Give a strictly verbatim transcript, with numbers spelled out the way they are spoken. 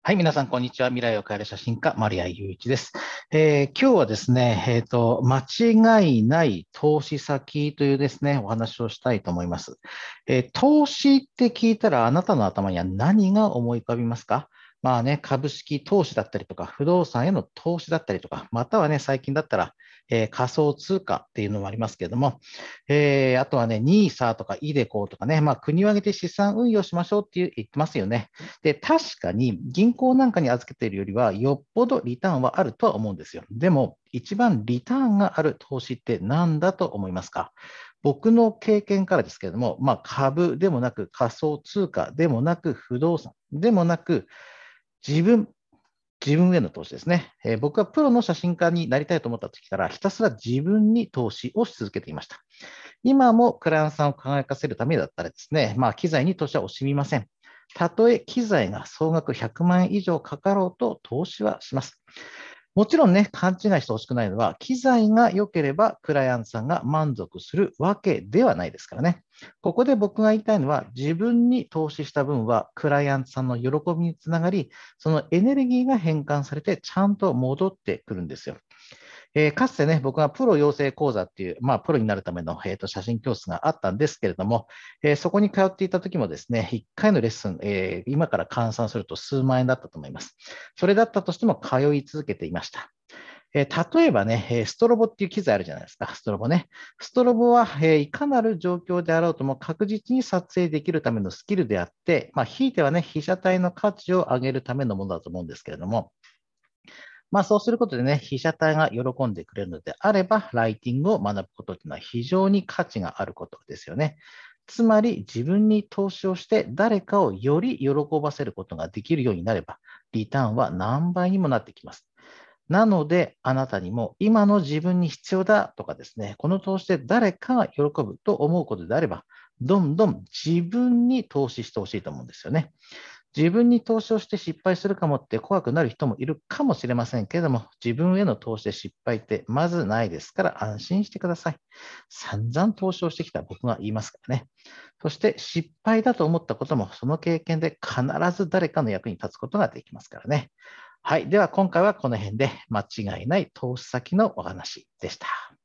はい、皆さん、こんにちは。未来を変える写真家、丸谷雄一です。えー今日はですね、えっと、間違いない投資先というですね、お話をしたいと思います。えー投資って聞いたら、あなたの頭には何が思い浮かびますか？まあね、株式投資だったりとか、不動産への投資だったりとか、またはね、最近だったら、えー仮想通貨っていうのもありますけれども、えーあとはね、ニーサとかイデコとかね、まあ国を挙げて資産運用しましょうっていう言ってますよね。で、確かに銀行なんかに預けているよりは、よっぽどリターンはあるとは思うんですよ。でも、一番リターンがある投資って何だと思いますか？僕の経験からですけれども、まあ、株でもなく仮想通貨でもなく不動産でもなく自分、自分への投資ですね。えー僕はプロの写真家になりたいと思った時からひたすら自分に投資をし続けていました。今もクライアントさんを輝かせるためだったらですね、まあ、機材に投資は惜しみません。たとえ機材が総額ひゃくまん円以上かかろうと投資はします。もちろんね、勘違いしてほしくないのは、機材が良ければクライアントさんが満足するわけではないですからね。ここで僕が言いたいのは、自分に投資した分はクライアントさんの喜びにつながり、そのエネルギーが変換されてちゃんと戻ってくるんですよ。えーかつてね、僕がプロ養成講座っていう、まあ、プロになるための、えーと写真教室があったんですけれども、えーそこに通っていた時もですね、いっかいのレッスン、えー今から換算すると数万円だったと思います。それだったとしても通い続けていました。えー例えばね、えーストロボっていう機材あるじゃないですか、ストロボね。ストロボは、えーいかなる状況であろうとも確実に撮影できるためのスキルであって、まあ、ひいてはね、被写体の価値を上げるためのものだと思うんですけれども、まあそうすることでね、被写体が喜んでくれるのであれば、ライティングを学ぶことっていうのは非常に価値があることですよね。つまり自分に投資をして誰かをより喜ばせることができるようになれば、リターンは何倍にもなってきます。なので、あなたにも今の自分に必要だとかですね、この投資で誰かが喜ぶと思うことであれば、どんどん自分に投資してほしいと思うんですよね。自分に投資をして失敗するかもって怖くなる人もいるかもしれませんけれども、自分への投資で失敗ってまずないですから安心してください。散々投資をしてきた僕が言いますからね。そして失敗だと思ったこともその経験で必ず誰かの役に立つことができますからね。はい。では今回はこの辺で間違いない投資先のお話でした。